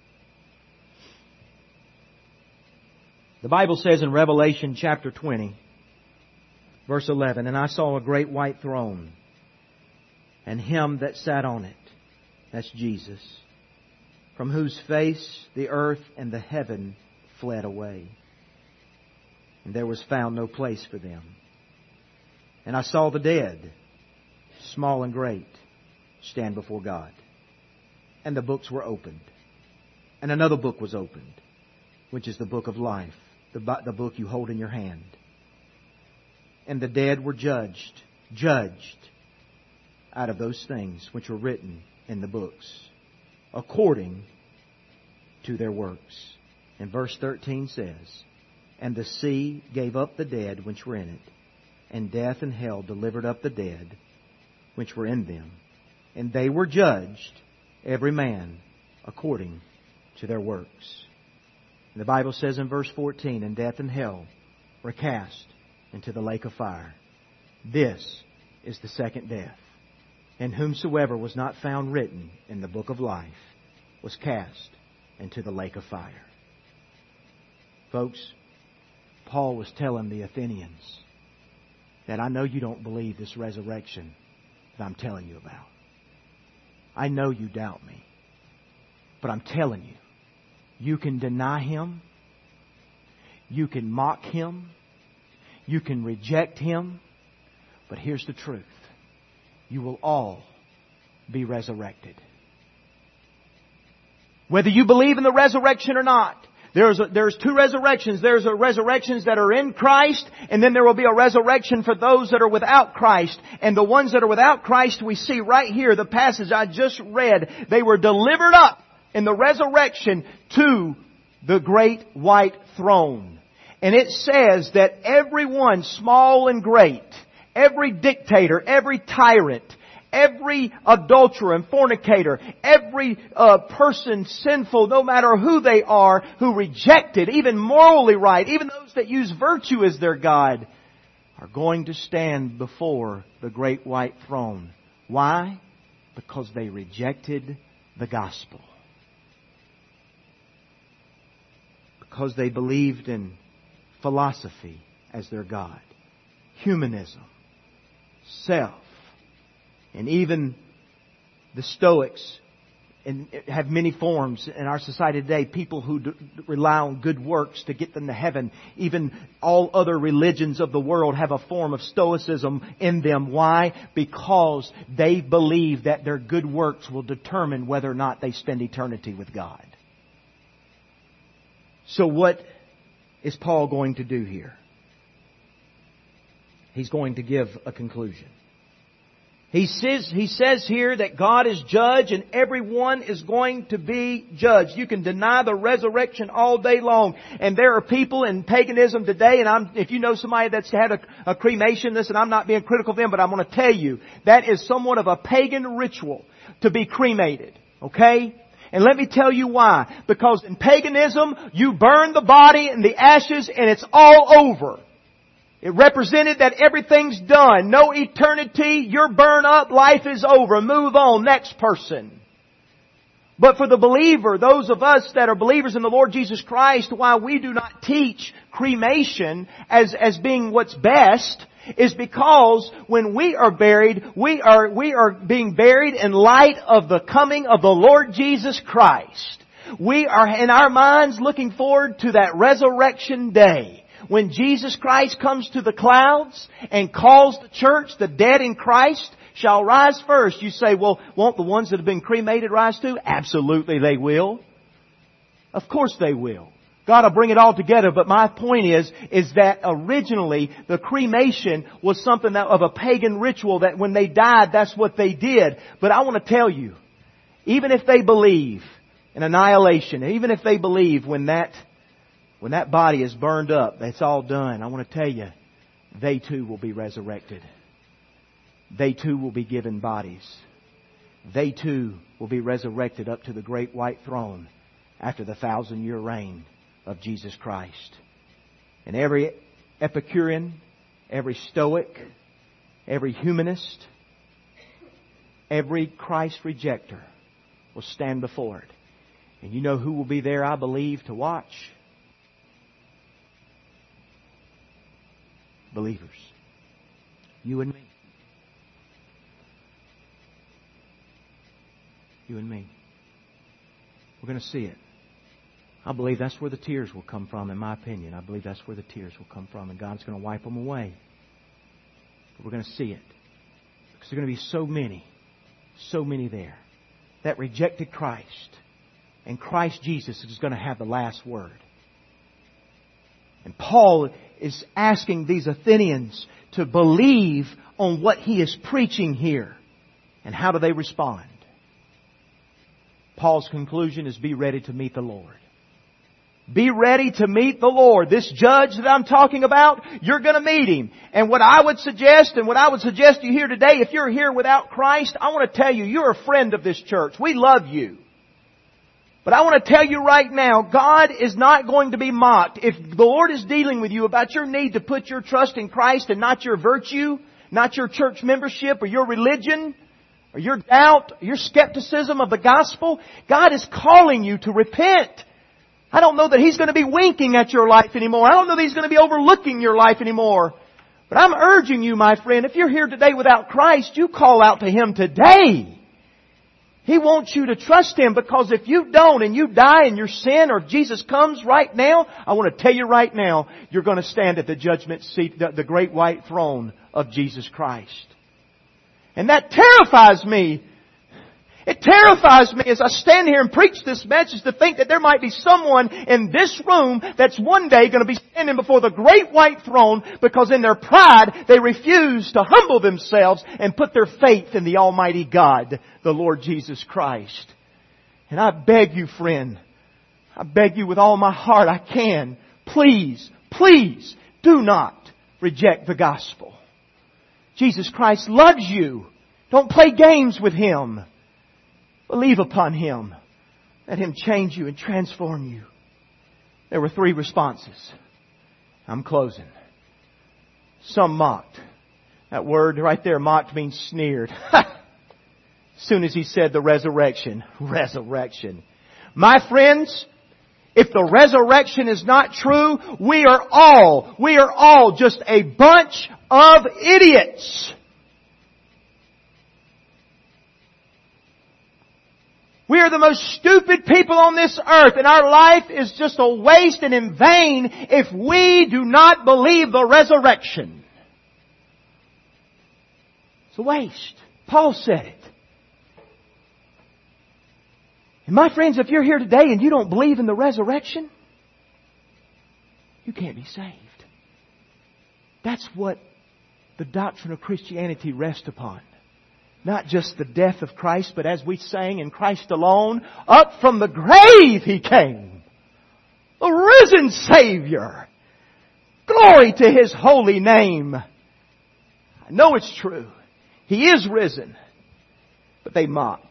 The Bible says in Revelation chapter twenty, verse eleven, And I saw a great white throne, and Him that sat on it, that's Jesus, from whose face the earth and the heaven fled away. And there was found no place for them. And I saw the dead, small and great, stand before God. And the books were opened. And another book was opened, which is the book of life, the, the book you hold in your hand. And the dead were judged, judged out of those things which were written in the books, according to their works. And verse thirteen says, And the sea gave up the dead which were in it, and death and hell delivered up the dead which were in them. And they were judged, every man according to their works. And the Bible says in verse fourteen, and death and hell were cast into the lake of fire. This is the second death. And whomsoever was not found written in the book of life was cast into the lake of fire. Folks, Paul was telling the Athenians that I know you don't believe this resurrection that I'm telling you about. I know you doubt me. But I'm telling you, you can deny Him. You can mock Him. You can reject Him. But here's the truth. You will all be resurrected. Whether you believe in the resurrection or not, there's a, there's two resurrections. There's a resurrections that are in Christ, and then there will be a resurrection for those that are without Christ. And the ones that are without Christ, we see right here, the passage I just read, they were delivered up in the resurrection to the great white throne. And it says that everyone, small and great, every dictator, every tyrant, every adulterer and fornicator, every uh, person sinful, no matter who they are, who rejected, even morally right, even those that use virtue as their God, are going to stand before the great white throne. Why? Because they rejected the gospel. Because they believed in philosophy as their God, humanism, self, and even the Stoics and have many forms in our society today. People who d- rely on good works to get them to heaven. Even all other religions of the world have a form of Stoicism in them. Why? Because they believe that their good works will determine whether or not they spend eternity with God. So what is Paul going to do here? He's going to give a conclusion. He says, he says here that God is judge and everyone is going to be judged. You can deny the resurrection all day long. And there are people in paganism today, and I'm, if you know somebody that's had a, a cremation, listen, I'm not being critical of them, but I'm going to tell you, that is somewhat of a pagan ritual to be cremated. Okay? And let me tell you why. Because in paganism, you burn the body and the ashes and it's all over. It represented that everything's done. No eternity. You're burned up. Life is over. Move on. Next person. But for the believer, those of us that are believers in the Lord Jesus Christ, why we do not teach cremation as, as being what's best is because when we are buried, we are, we are being buried in light of the coming of the Lord Jesus Christ. We are in our minds looking forward to that resurrection day. When Jesus Christ comes to the clouds and calls the church, the dead in Christ shall rise first. You say, well, won't the ones that have been cremated rise too? Absolutely they will. Of course they will. God will bring it all together. But my point is, is that originally the cremation was something that, of a pagan ritual that when they died, that's what they did. But I want to tell you, even if they believe in annihilation, even if they believe when that When that body is burned up, it's all done. I want to tell you, they too will be resurrected. They too will be given bodies. They too will be resurrected up to the great white throne after the thousand year reign of Jesus Christ. And every Epicurean, every Stoic, every humanist, every Christ rejecter will stand before it. And you know who will be there, I believe, to watch? Believers. You and me. You and me. We're going to see it. I believe that's where the tears will come from, in my opinion. I believe that's where the tears will come from, and God's going to wipe them away. But we're going to see it. Because there are going to be so many, so many there that rejected Christ. And Christ Jesus is going to have the last word. And Paul is asking these Athenians to believe on what he is preaching here. And how do they respond? Paul's conclusion is be ready to meet the Lord. Be ready to meet the Lord. This judge that I'm talking about, you're going to meet Him. And what I would suggest, and what I would suggest to you here today, if you're here without Christ, I want to tell you, you're a friend of this church. We love you. But I want to tell you right now, God is not going to be mocked. If the Lord is dealing with you about your need to put your trust in Christ and not your virtue, not your church membership or your religion, or your doubt, your skepticism of the gospel, God is calling you to repent. I don't know that He's going to be winking at your life anymore. I don't know that He's going to be overlooking your life anymore. But I'm urging you, my friend, if you're here today without Christ, you call out to Him today. He wants you to trust Him, because if you don't and you die in your sin, or if Jesus comes right now, I want to tell you right now, you're going to stand at the judgment seat, the, the great white throne of Jesus Christ. And that terrifies me. It terrifies me as I stand here and preach this message to think that there might be someone in this room that's one day going to be standing before the great white throne because in their pride they refuse to humble themselves and put their faith in the Almighty God, the Lord Jesus Christ. And I beg you, friend, I beg you with all my heart I can, please, please do not reject the gospel. Jesus Christ loves you. Don't play games with Him. Believe upon Him. Let Him change you and transform you. There were three responses. I'm closing. Some mocked. That word right there, mocked, means sneered. As soon as he said the resurrection. Resurrection. My friends, if the resurrection is not true, we are all, we are all just a bunch of idiots. We are the most stupid people on this earth, and our life is just a waste and in vain if we do not believe the resurrection. It's a waste. Paul said it. And my friends, if you're here today and you don't believe in the resurrection, you can't be saved. That's what the doctrine of Christianity rests upon. Not just the death of Christ, but as we sang, in Christ alone, up from the grave He came. The risen Savior. Glory to His holy name. I know it's true. He is risen. But they mocked.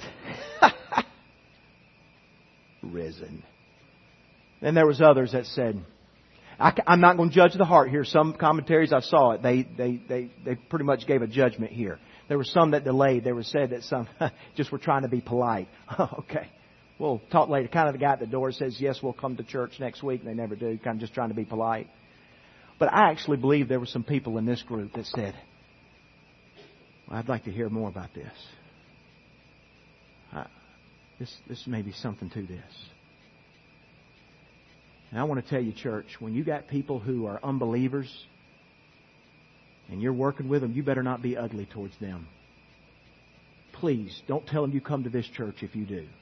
Risen. Then there was others that said, I, I'm not going to judge the heart here. Some commentaries, I saw it. They, they, they, they pretty much gave a judgment here. There were some that delayed. There was said that some just were trying to be polite. Okay. We'll talk later. Kind of the guy at the door says, yes, we'll come to church next week. And they never do. Kind of just trying to be polite. But I actually believe there were some people in this group that said, well, I'd like to hear more about this. I, this, this may be something to this. And I want to tell you, church, when you got people who are unbelievers, and you're working with them, you better not be ugly towards them. Please, don't tell them you come to this church if you do.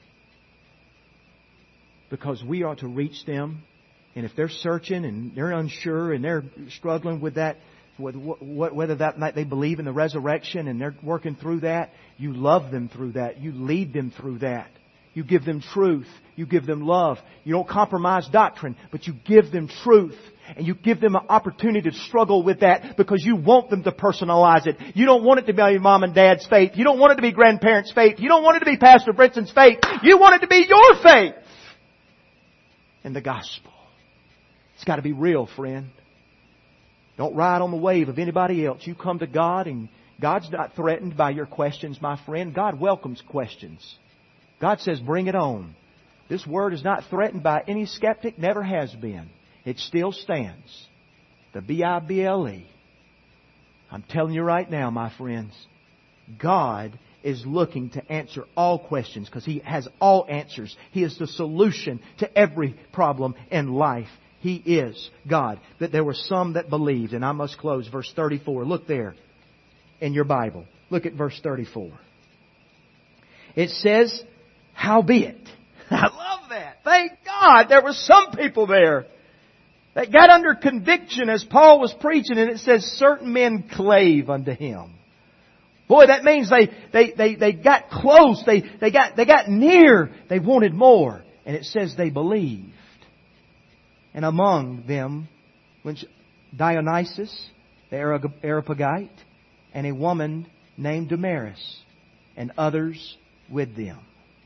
Because we ought to reach them. And if they're searching and they're unsure and they're struggling with that, whether that night they believe in the resurrection and they're working through that, you love them through that. You lead them through that. You give them truth. You give them love. You don't compromise doctrine, but you give them truth. And you give them an opportunity to struggle with that because you want them to personalize it. You don't want it to be your mom and dad's faith. You don't want it to be grandparents' faith. You don't want it to be Pastor Brinson's faith. You want it to be your faith in the gospel. It's got to be real, friend. Don't ride on the wave of anybody else. You come to God, and God's not threatened by your questions, my friend. God welcomes questions. God says, bring it on. This word is not threatened by any skeptic, never has been. It still stands. The B I B L E. I'm telling you right now, my friends, God is looking to answer all questions because He has all answers. He is the solution to every problem in life. He is God. That there were some that believed. And I must close verse thirty-four. Look there in your Bible. Look at verse thirty-four. It says, howbeit. I love that. Thank God there were some people there that got under conviction as Paul was preaching, and it says certain men clave unto him. Boy, that means they, they, they, they got close. They, they got, they got near. They wanted more. And it says they believed. And among them was Dionysius the Areopagite, and a woman named Damaris, and others with them.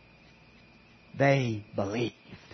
They believed.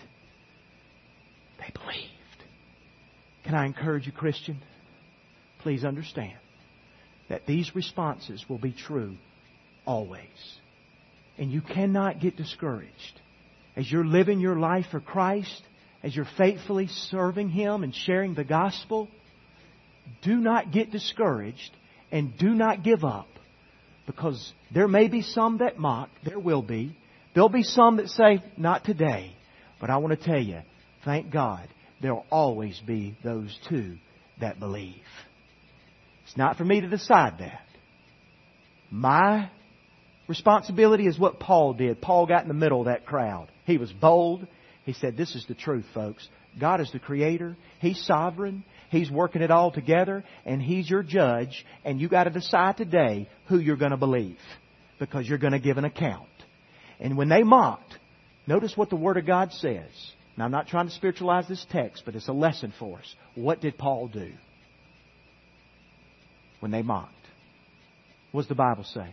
They believed. Can I encourage you, Christian? Please understand that these responses will be true always. And you cannot get discouraged. As you're living your life for Christ, as you're faithfully serving Him and sharing the gospel, do not get discouraged and do not give up. Because there may be some that mock. There will be. There'll be some that say, not today. But I want to tell you, thank God, there will always be those too that believe. It's not for me to decide that. My responsibility is what Paul did. Paul got in the middle of that crowd. He was bold. He said, this is the truth, folks. God is the Creator. He's sovereign. He's working it all together. And He's your judge. And you got to decide today who you're going to believe. Because you're going to give an account. And when they mocked, notice what the Word of God says. Now, I'm not trying to spiritualize this text, but it's a lesson for us. What did Paul do when they mocked? What does the Bible say?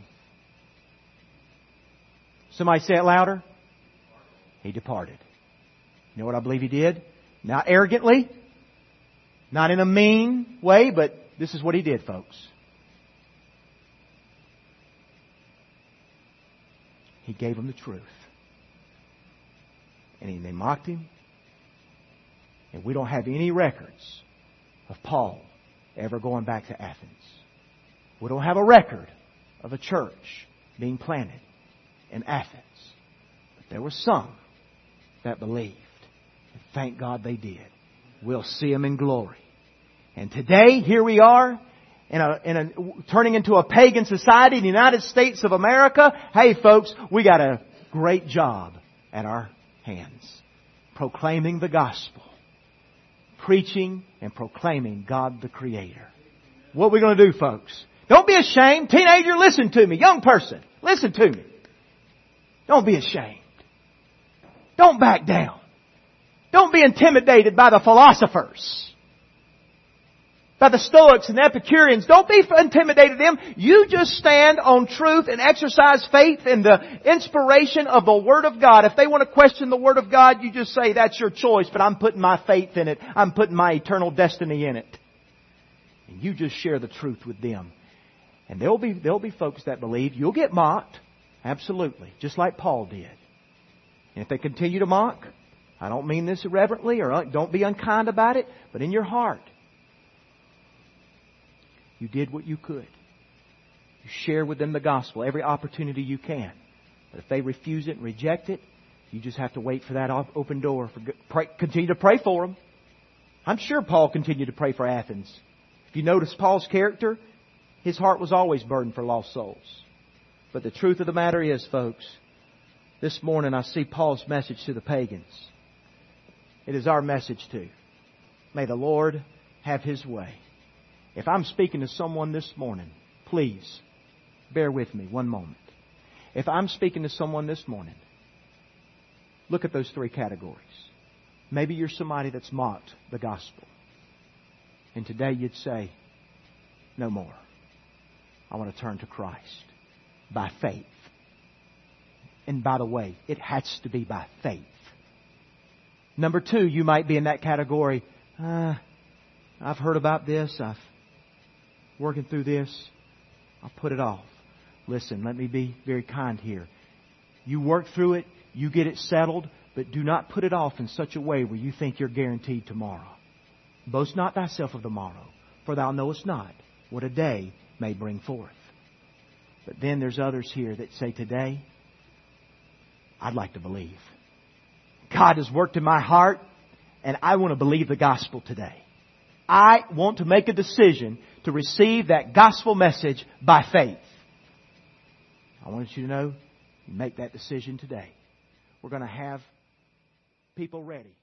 Somebody say it louder. He departed. You know what I believe he did? Not arrogantly. Not in a mean way, but this is what he did, folks. He gave them the truth. And they mocked him. And we don't have any records of Paul ever going back to Athens. We don't have a record of a church being planted in Athens. But there were some that believed. And thank God they did. We'll see them in glory. And today, here we are, in a, in a, turning into a pagan society in the United States of America. Hey, folks, we got a great job at our hands. Proclaiming the gospel. Preaching and proclaiming God the Creator. What are we going to do, folks? Don't be ashamed. Teenager, listen to me. Young person, listen to me. Don't be ashamed. Don't back down. Don't be intimidated by the philosophers. By the Stoics and the Epicureans. Don't be intimidated by them. You just stand on truth and exercise faith in the inspiration of the Word of God. If they want to question the Word of God, you just say, that's your choice, but I'm putting my faith in it. I'm putting my eternal destiny in it. And you just share the truth with them. And there'll be, there'll be folks that believe. You'll get mocked. Absolutely. Just like Paul did. And if they continue to mock, I don't mean this irreverently or don't be unkind about it, but in your heart, you did what you could. You share with them the gospel every opportunity you can. But if they refuse it and reject it, you just have to wait for that open door. For, pray, continue to pray for them. I'm sure Paul continued to pray for Athens. If you notice Paul's character, his heart was always burdened for lost souls. But the truth of the matter is, folks, this morning I see Paul's message to the pagans. It is our message too. May the Lord have His way. If I'm speaking to someone this morning, please bear with me one moment. If I'm speaking to someone this morning, look at those three categories. Maybe you're somebody that's mocked the gospel. And today you'd say, no more. I want to turn to Christ by faith. And by the way, it has to be by faith. Number two, you might be in that category. Uh, I've heard about this. I've working through this. I'll put it off. Listen, let me be very kind here. You work through it. You get it settled. But do not put it off in such a way where you think you're guaranteed tomorrow. Boast not thyself of the morrow, for thou knowest not what a day may bring forth. But then there's others here that say today, I'd like to believe. God has worked in my heart, and I want to believe the gospel today. I want to make a decision to receive that gospel message by faith. I want you to know, you make that decision today. We're going to have people ready.